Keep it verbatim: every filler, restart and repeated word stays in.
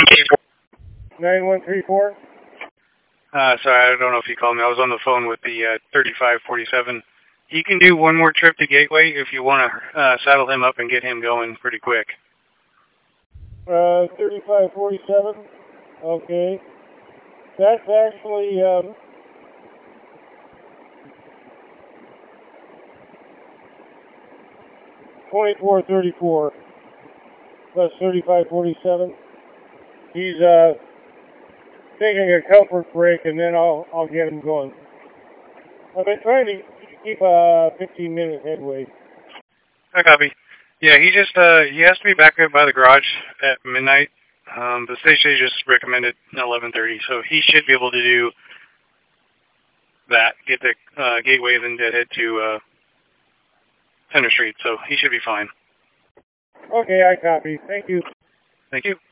nine one three four? Uh, sorry, I don't know if you called me. I was on the phone with the uh, thirty-five forty-seven. He can do one more trip to Gateway if you want to uh, saddle him up and get him going pretty quick. Uh, thirty-five forty-seven? Okay. That's actually, um, twenty-four thirty-four plus thirty-five forty-seven. He's, uh, taking a comfort break, and then I'll, I'll get him going. I've been trying to keep a fifteen minute headway. I copy. Yeah, he just, uh, he has to be back up by the garage at midnight. Um, the station just recommended eleven thirty, so he should be able to do that, get the uh, Gateway, then head to uh, Center Street, so he should be fine. Okay, I copy. Thank you. Thank you.